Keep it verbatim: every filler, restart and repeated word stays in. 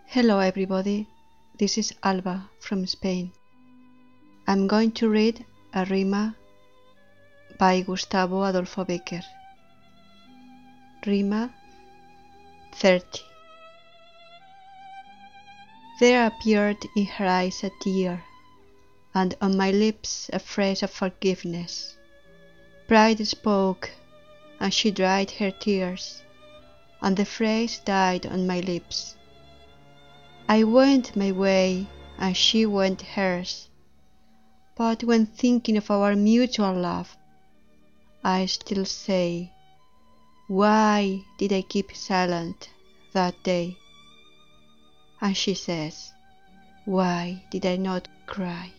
Hello everybody, this is Alba from Spain. I'm going to read a rima by Gustavo Adolfo Bécquer. Rima thirty. There appeared in her eyes a tear, and on my lips a phrase of forgiveness. Pride spoke, and she dried her tears, and the phrase died on my lips. I went my way, and she went hers, but when thinking of our mutual love, I still say, why did I keep silent that day? And she says, why did I not cry?